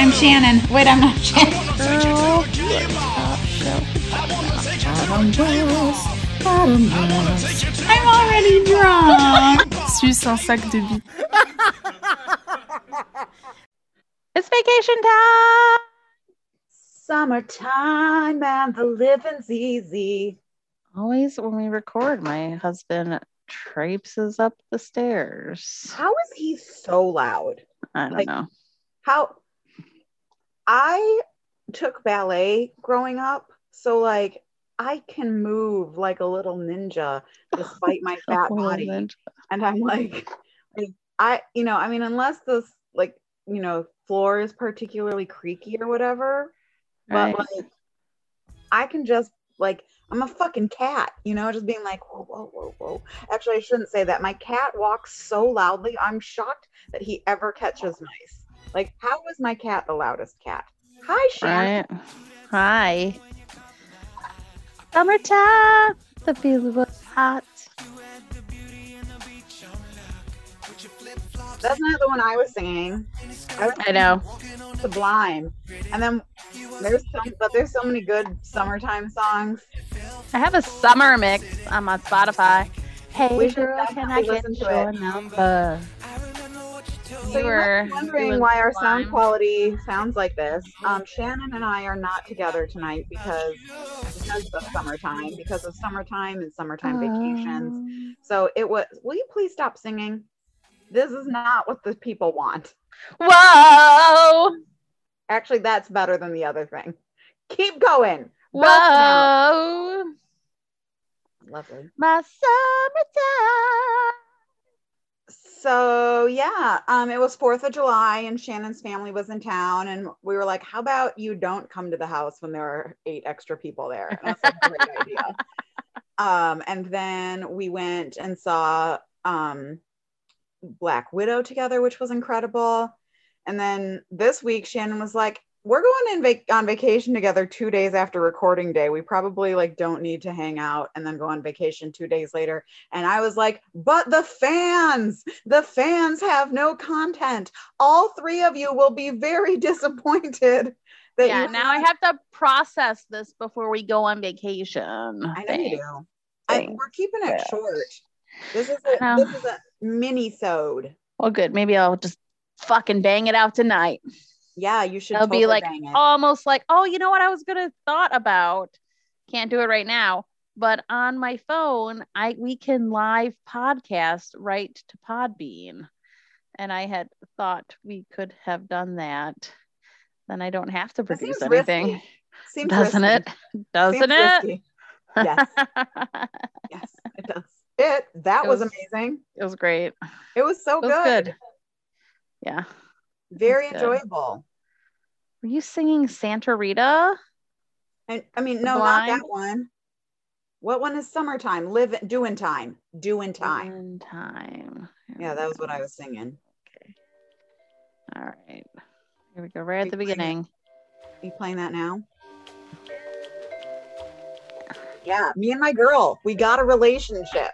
I'm Shannon. Wait, I'm not Shannon. Girl, I'm already drunk. Suis un sac de billes. It's vacation time. Summertime and the living's easy. Always when we record, my husband traipses up the stairs. How is he so loud? I don't know. How I took ballet growing up, so like I can move like a little ninja despite my fat body. And I'm like I mean, unless this floor is particularly creaky or whatever, Right. but like I can just like I'm a fucking cat, just being like, whoa, whoa, whoa, whoa. Actually, I shouldn't say that. My cat walks so loudly. I'm shocked that he ever catches mice. Like, how is my cat the loudest cat? Hi, Shannon. Right. Hi. Summertime. The feeling was hot. That's not the one I was singing. I know. Sublime. And then there's so many good summertime songs. I have a summer mix on my Spotify. Hey, We should girl, can I definitely get listen to your it. number? So you might be wondering why our sound quality sounds like this. Shannon and I are not together tonight because of summertime, and summertime vacations. So will you please stop singing? This is not what the people want. Whoa! Actually, that's better than the other thing. Keep going. Whoa! Lovely. My summertime. So yeah, it was 4th of July and Shannon's family was in town, and we were like, how about you don't come to the house when there are 8 extra people there? And that's a great idea. And then we went and saw Black Widow together, which was incredible. And then this week Shannon was like, we're going on vacation together 2 days after recording day. We probably don't need to hang out and then go on vacation 2 days later. And I was like, but the fans have no content. All 3 of you will be very disappointed. Now I have to process this before we go on vacation. I know you do. We're keeping it short. This is a mini-sode. Well, good. Maybe I'll just fucking bang it out tonight. Yeah, you should. It'll totally be like bang it. almost like, oh, you know what I was gonna thought about. Can't do it right now, but on my phone, we can live podcast right to Podbean, and I had thought we could have done that. Then I don't have to produce anything. Doesn't it? Doesn't it? Risky. Yes. Yes, it does. That was amazing. It was great. It was so good. Yeah. Very enjoyable. Were you singing Santa Rita? And I mean, no, not that one. What one is summertime? Doing time. Doing time. Yeah, that was what I was singing. Okay. All right. Here we go. Right at the beginning. Are you playing that now? Yeah, me and my girl, we got a relationship.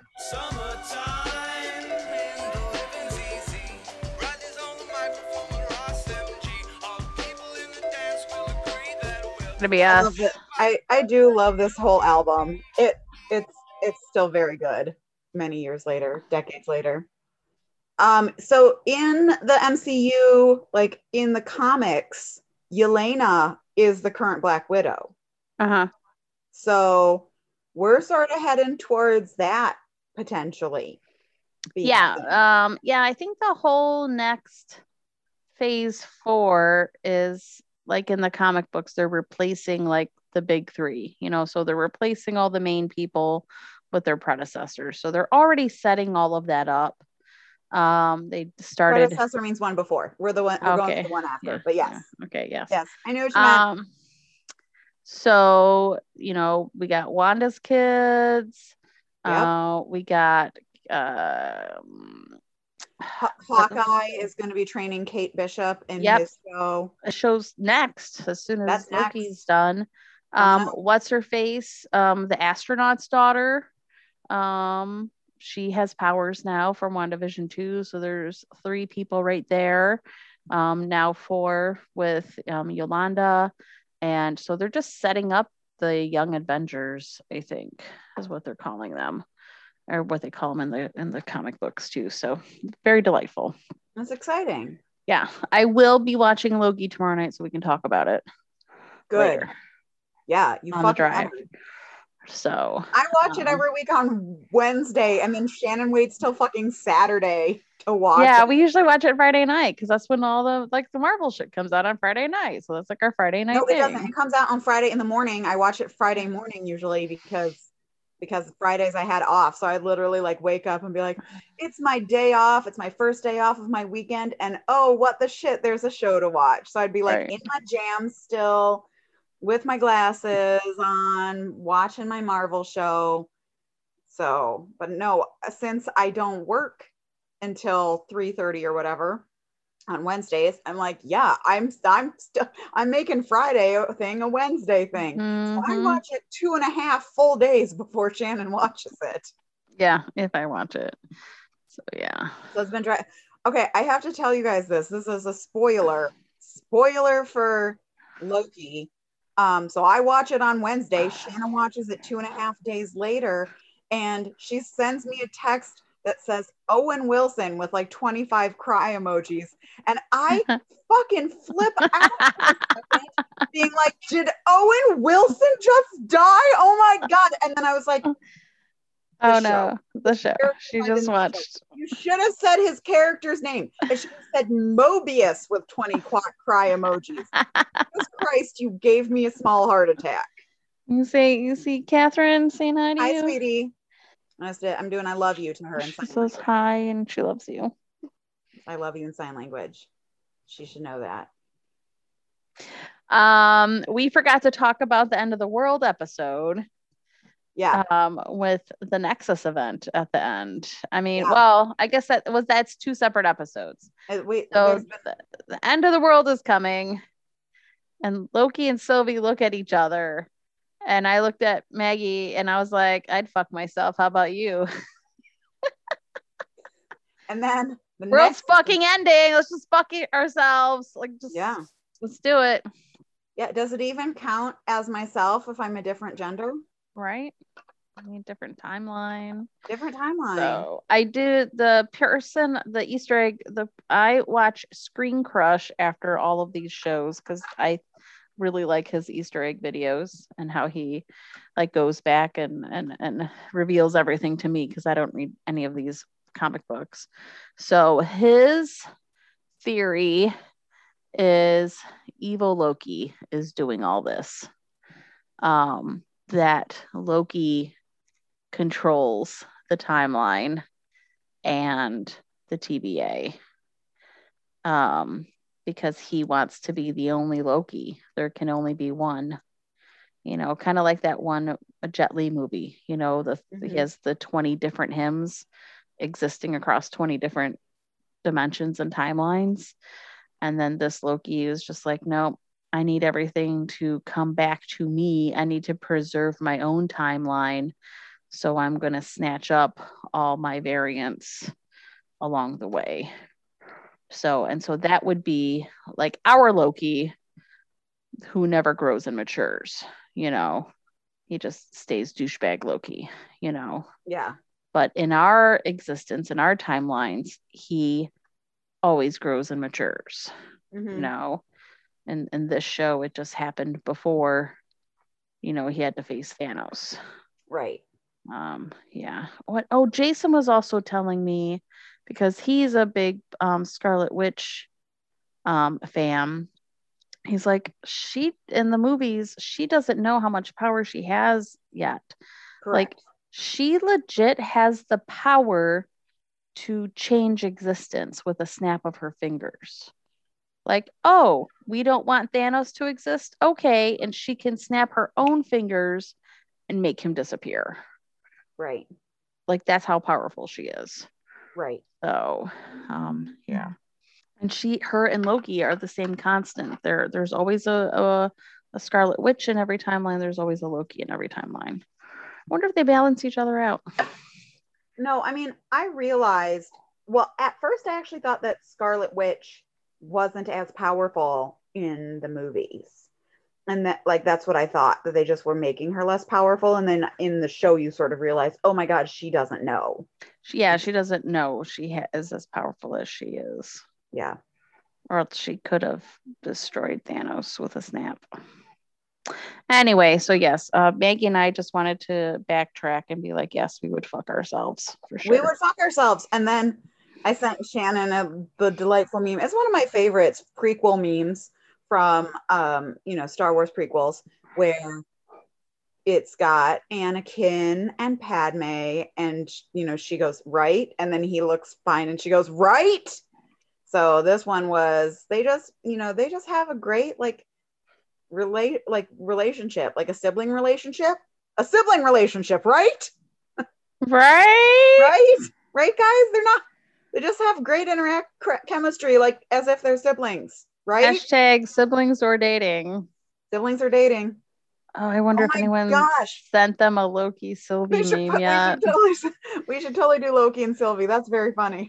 To be us. I do love this whole album. It's still very good many years later, decades later. So in the MCU, like in the comics, Yelena is the current Black Widow. Uh-huh. So we're sort of heading towards that potentially. Yeah. I think the whole next phase 4 is like in the comic books, they're replacing like the big 3, so they're replacing all the main people with their predecessors. So they're already setting all of that up. They started. Predecessor means one before. We're going to the one after. Yeah, but yes. Yeah. Okay. Yes. Yes. I knew what you meant. So we got Wanda's kids. Yep. We got Hawkeye is going to be training Kate Bishop in his show. The show's next as soon as Loki's done. Uh-huh. What's her face? The astronaut's daughter. She has powers now from WandaVision 2. So there's 3 people right there. now 4 with Yolanda. And so they're just setting up the Young Avengers, I think, is what they're calling them, or what they call them in the comic books too. So very delightful. That's exciting. Yeah, I will be watching Loki tomorrow night, so we can talk about it. Good. Later. Yeah, you on the fucking drive. So I watch it every week on Wednesday, and then Shannon waits till fucking Saturday to watch. Yeah, it. we usually watch it Friday night because that's when all the Marvel shit comes out on Friday night. So that's like our Friday night. No, it thing. doesn't. It comes out on Friday in the morning. I watch it Friday morning usually because Fridays I had off. So I literally like wake up and be like, it's my day off. It's my first day off of my weekend. And oh, what the shit, there's a show to watch. So I'd be like in my jams still with my glasses on, watching my Marvel show. So, but no, since I don't work until 3:30 or whatever on Wednesdays, I'm like, yeah, I'm making Friday a thing a Wednesday thing. So I watch it 2.5 full days before Shannon watches it. Yeah, if I watch it. So yeah. So it's been dry. Okay, I have to tell you guys this. This is a spoiler for Loki. So I watch it on Wednesday. Shannon watches it 2.5 days later, and she sends me a text that says Owen Wilson with like 25 cry emojis. And I fucking flip out being like, did Owen Wilson just die? Oh my God. And then I was like, the show. She just watched. You should have said his character's name. I should have said Mobius with 20 cry emojis. Jesus Christ, you gave me a small heart attack. You see Catherine saying hi to you? Hi, sweetie. I'm doing I love you to her. She says hi and she loves you. I love you in sign language. She should know that. We forgot to talk about the end of the world episode. Yeah. With the Nexus event at the end. I mean, well, I guess that's 2 separate episodes. The end of the world is coming, and Loki and Sylvie look at each other, and I looked at Maggie, and I was like, I'd fuck myself. How about you? And then the world's fucking ending. Let's just fuck ourselves. Let's do it. Yeah. Does it even count as myself if I'm a different gender? Right? I mean, different timeline. So I did the Easter egg. I watch Screen Crush after all of these shows because I really like his Easter egg videos and how he like goes back and reveals everything to me because I don't read any of these comic books. So his theory is evil Loki is doing all this. That Loki controls the timeline and the TVA because he wants to be the only Loki. There can only be one, kind of like that one Jet Li movie, he has the 20 different hymns existing across 20 different dimensions and timelines. And then this Loki is just like, nope. I need everything to come back to me. I need to preserve my own timeline. So I'm going to snatch up all my variants along the way. So that would be like our Loki who never grows and matures, he just stays douchebag Loki, Yeah. But in our existence, in our timelines, he always grows and matures, And in this show, it just happened before, he had to face Thanos. Right. Yeah. Jason was also telling me, because he's a big Scarlet Witch fan. He's like, in the movies, she doesn't know how much power she has yet. Correct. Like, she legit has the power to change existence with a snap of her fingers. Like, oh, we don't want Thanos to exist? Okay. And she can snap her own fingers and make him disappear. Right. Like, that's how powerful she is. Right. So, yeah. And her and Loki are the same constant. There's always a Scarlet Witch in every timeline. There's always a Loki in every timeline. I wonder if they balance each other out. No, I mean, I realized, well, at first I actually thought that Scarlet Witch wasn't as powerful in the movies. And that, like, that's what I thought, that they just were making her less powerful. And then in the show, you sort of realize, oh my God, she doesn't know. She doesn't know she is as powerful as she is. Yeah. Or else she could have destroyed Thanos with a snap. Anyway, so yes, Maggie and I just wanted to backtrack and be like, yes, we would fuck ourselves for sure. We would fuck ourselves. And then I sent Shannon the delightful meme. It's one of my favorites, prequel memes from Star Wars prequels, where it's got Anakin and Padme, and she goes right, and then he looks fine and she goes right. So this one was, they just have a great relationship, like a sibling relationship, right? Right, guys. They just have great chemistry, like as if they're siblings, right? Hashtag siblings or dating. Siblings are dating. Oh, I wonder if anyone sent them a Loki Sylvie meme yet. We should totally do Loki and Sylvie. That's very funny.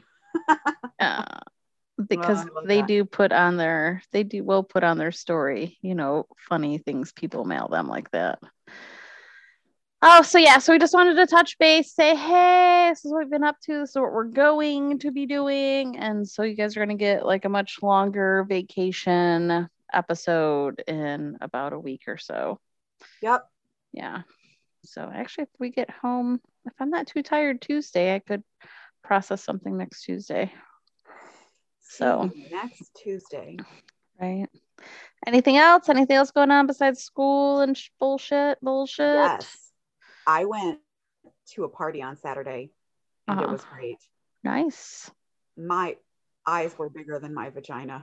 Because they will put on their story, funny things people mail them like that. Oh, so yeah, so we just wanted to touch base, say, hey, this is what we've been up to, this is what we're going to be doing. And so you guys are going to get like a much longer vacation episode in about a week or so. Yep. Yeah. So actually, if we get home, if I'm not too tired Tuesday, I could process something next Tuesday. So next Tuesday. Right. Anything else going on besides school and bullshit? Yes. I went to a party on Saturday and it was great. Nice. My eyes were bigger than my vagina.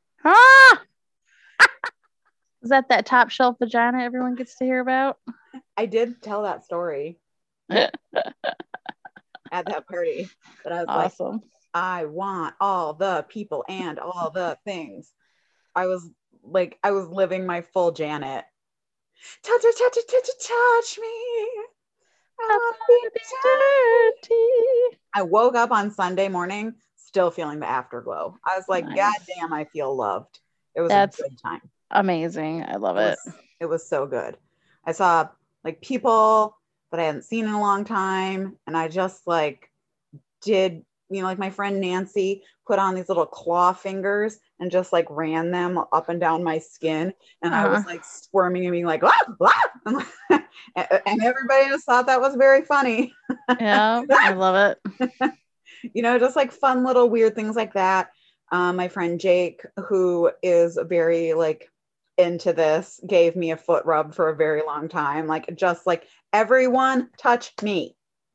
Is that top shelf vagina everyone gets to hear about? I did tell that story at that party, but I was awesome. Like, I want all the people and all the things. I was living my full Janet. Touch me. I want to be dirty. I woke up on Sunday morning still feeling the afterglow. I was like, nice. God damn, I feel loved. It was a good time. Amazing. I love it. It was so good. I saw like people that I hadn't seen in a long time, and I just did, like my friend Nancy put on these little claw fingers and just ran them up and down my skin, and I was squirming and being like, ah! And everybody just thought that was very funny. Yeah, I love it. Just fun little weird things like that. My friend Jake, who is very into this, gave me a foot rub for a very long time, everyone touch me.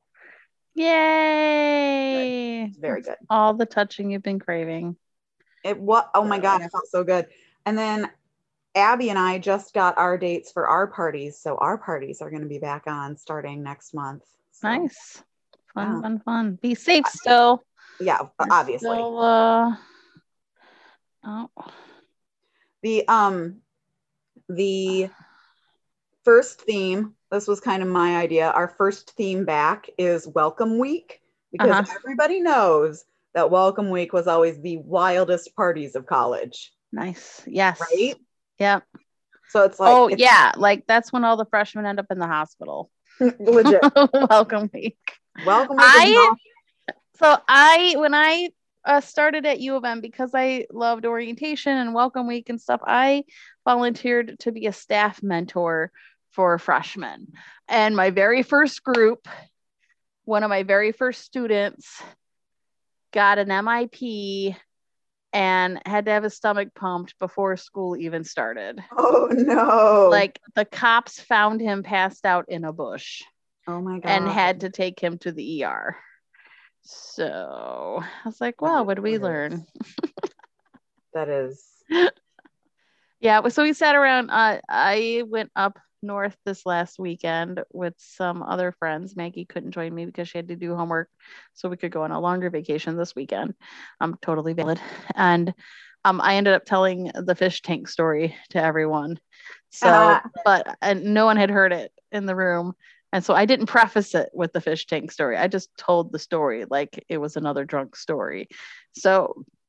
Yay! It's very good. All the touching you've been craving. Oh my God, I felt so good. And then Abby and I just got our dates for our parties, so our parties are going to be back on starting next month. So, nice. Fun. Be safe still. Yeah, obviously. Still, The first theme, this was kind of my idea. Our first theme back is Welcome Week, because everybody knows that Welcome Week was always the wildest parties of college. Nice. Yes. Right? Yep. So it's yeah. That's when all the freshmen end up in the hospital. Legit. Welcome Week. Welcome Week. When I started at U of M, because I loved orientation and Welcome Week and stuff, I volunteered to be a staff mentor for freshmen. And my very first group, one of my very first students got an MIP and had to have his stomach pumped before school even started. Oh no. The cops found him passed out in a bush. Oh my God. And had to take him to the ER. So I was like, wow, what did we learn? That is. Yeah. So we sat around. I went up north this last weekend with some other friends. Maggie couldn't join me because she had to do homework, so we could go on a longer vacation this weekend. Totally valid. And I ended up telling the fish tank story to everyone. So, but no one had heard it in the room. And so I didn't preface it with the fish tank story. I just told the story like it was another drunk story. So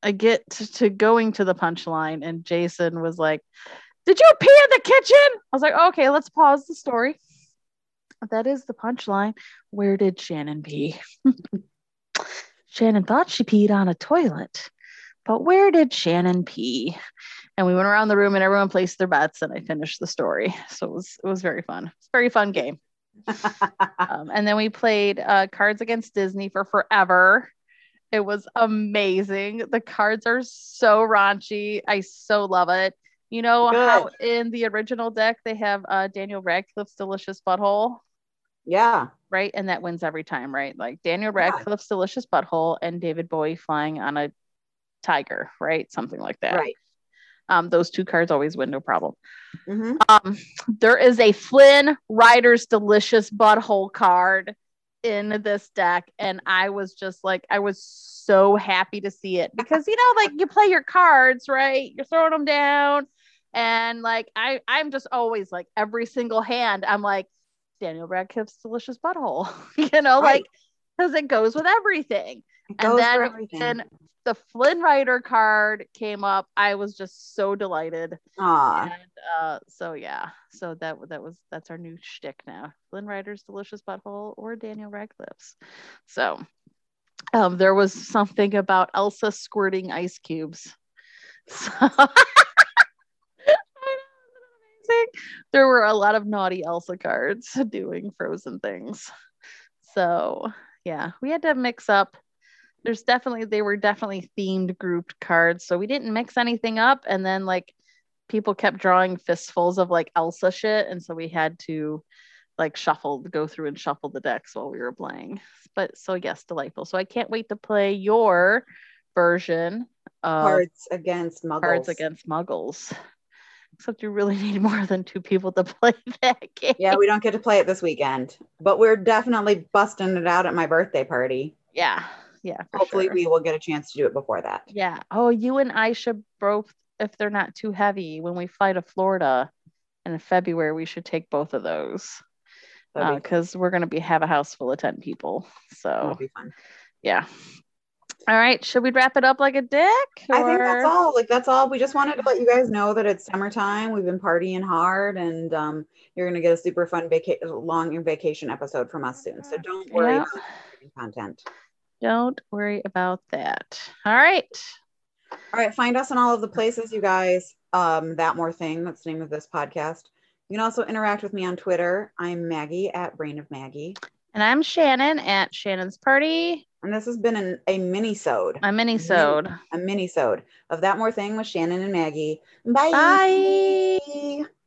I get to going to the punchline, and Jason was like, "Did you pee in the kitchen?" I was like, "Okay, let's pause the story. That is the punchline. Where did Shannon pee?" Shannon thought she peed on a toilet, but where did Shannon pee? And we went around the room and everyone placed their bets, and I finished the story. So it was very fun. It's a very fun game. And then we played Cards Against Disney for forever. It was amazing. The cards are so raunchy. I so love it. You know how in the original deck they have Daniel Radcliffe's Delicious Butthole? Yeah. Right? And that wins every time, right? Like Daniel Radcliffe's Delicious Butthole and David Bowie flying on a tiger, right? Something like that. Right. Those two cards always win, no problem. Mm-hmm. There is a Flynn Rider's Delicious Butthole card in this deck, and I was just like, I was so happy to see it because, you know, like you play your cards, right? You're throwing them down, and like I'm just always like every single hand, I'm like Daniel Radcliffe's Delicious Butthole, you know, right. Like because it goes with everything. And then the Flynn Rider card came up, I was just so delighted. And so yeah, so that's our new shtick now. Flynn Rider's Delicious Butthole or Daniel Radcliffe's. So there was something about Elsa squirting ice cubes. So there were a lot of naughty Elsa cards doing Frozen things. So yeah, we had to mix up. They were definitely themed grouped cards, so we didn't mix anything up, and then like people kept drawing fistfuls of like Elsa shit, and so we had to like go through and shuffle the decks while we were playing. But so yes, delightful. So I can't wait to play your version of Cards Against Muggles. Except you really need more than 2 people to play that game. Yeah, we don't get to play it this weekend, but we're definitely busting it out at my birthday party. Yeah. Hopefully we will get a chance to do it before that. Yeah. Oh, you and I should both, if they're not too heavy, when we fly to Florida in February, we should take both of those because we're going to have a house full of 10 people. So that'll be fun. Yeah. All right. Should we wrap it up like a dick? I think that's all. That's all. We just wanted to let you guys know that it's summertime. We've been partying hard, and you're going to get a super fun long vacation episode from us soon. So don't worry about content. Don't worry about that. All right. Find us in all of the places, you guys. That More Thing. That's the name of this podcast. You can also interact with me on Twitter. I'm Maggie at Brain of Maggie. And I'm Shannon at Shannon's Party. And this has been a mini-sode. A mini-sode of That More Thing with Shannon and Maggie. Bye. Bye.